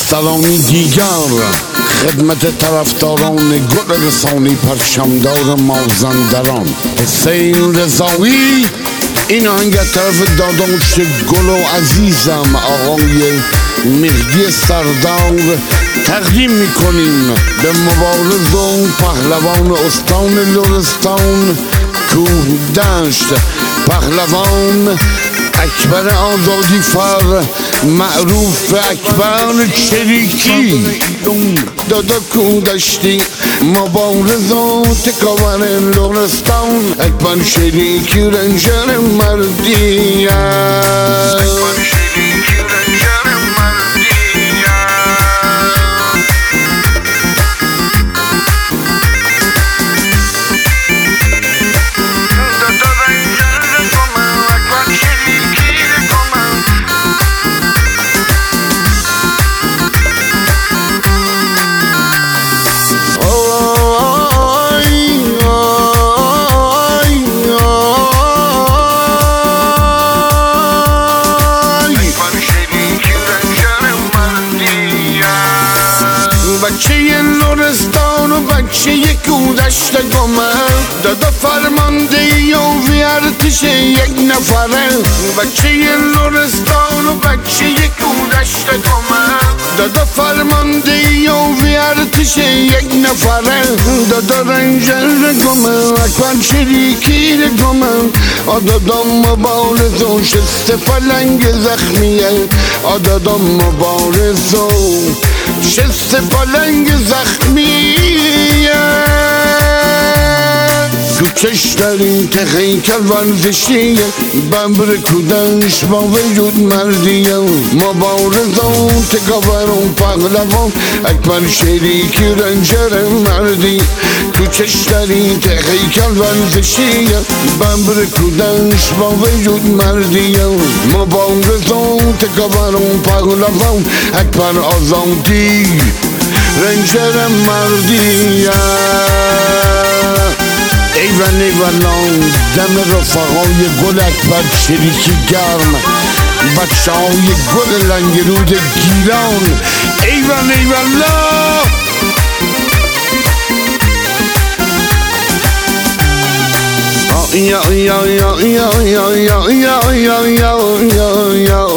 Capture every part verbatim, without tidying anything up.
پاسدارانی دیگر خدمت طرفداران گل رسانی پرچمدار مازندران حسین رضایی. این آهنگ از طرف داداش گل و عزیزم آقای مهدی سردار تقدیم میکنیم به مبارز و پهلوان استان لرستان کوه دشت، پهلوان اکبر آزادی فر معروف اکبر چریکی. دادا کودشتی مبارز و تکاور لرستان اکبر چریکی رنجر مردی بچه لرستان و بچه کودشت گمه دادا فرمانده و ارتش یک نفره. بچه لرستان و بچه کودشت گمه دادا فرمانده و ارتش یک نفره. دادا رنجر گمه اکبر چریکی گمه دادا مبارز و شست پلنگ زخمیه. دادا مبارز و شست پلنگ زخمیه. کوچش در این تخیکل ورزشیه ببر کودش با وجود مردیه. مبارز و تکاور و پهلوان اکبر چریکی رنجر مردی. کوچش در این تخیکل ورزشیه ببر کودش با وجود مردیه. مبارز و تکاور و پهلوان اکبر آزادی رنجر مردیه. ایوان ایوانان دم رفقای گل اکبر چریکی گرم، بچه های گل لنگرود گیلان. ایوان ایوالله یا یا یا یا یا یا یا یا یا یا یا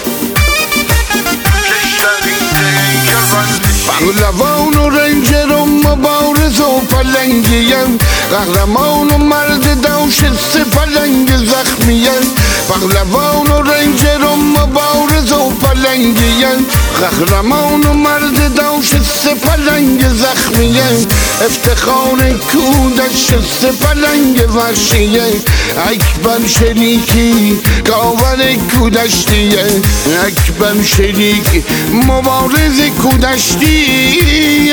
پهلوان و رنجر و مبارز و پلنگیم قهرمان و مرد دوشست پلنگ زخمیه. پهلوان و رنجر و مبارز و پلنگیم قهرمان و مرد دوشست پلنگ زخمیه. افتخار کودش شست پلنگ وحشیه اکبر چریکی کاور کودشتیه. اکبر چریکی مبارز کودشتیه.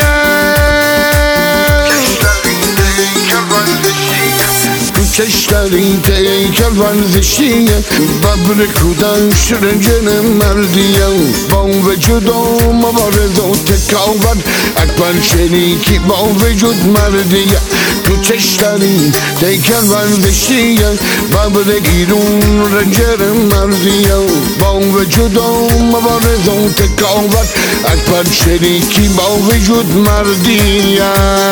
کشتری تیکل ورزشیه ببر کودش رنجر مردیه. با وجود و مبارز و تکاور اکبر چریکی با وجود مردیه. تو چشتری تیکل ورزشیه ببر ایرون رنجر مردیه. با وجود و مبارز و تکاور اکبر چریکی با وجود مردیه.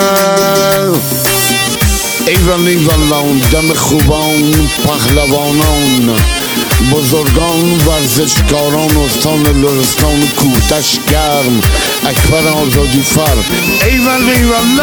ایوان ایوان دم خوبان پهلوانان بزرگان ورزشکاران استان لرستان کوهتش گرم اکبر آزادی فر. ایوان ایوان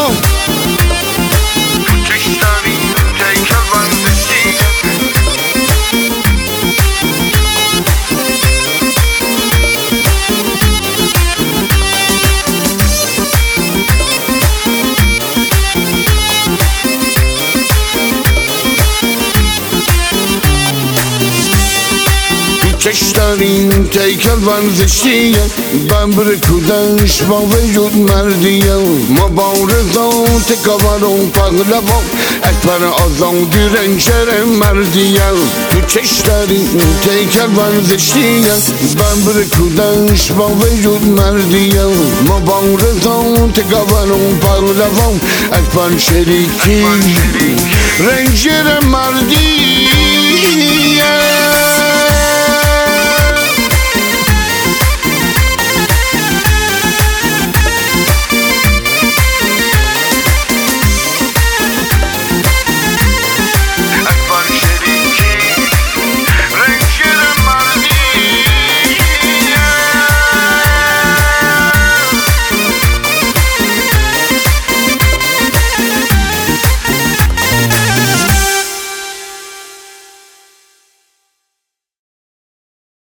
کشترین تیکل ورزشیه ببر کودش با وجود مردیه. مبارز و تکاور و پهلوان اکبر آزادی رنجر مردیه. تو کشترین تیکل ورزشیه ببر کودش با وجود مردیه. مبارز و تکاور و پهلوان اکبر چریکی رنجر مردیه.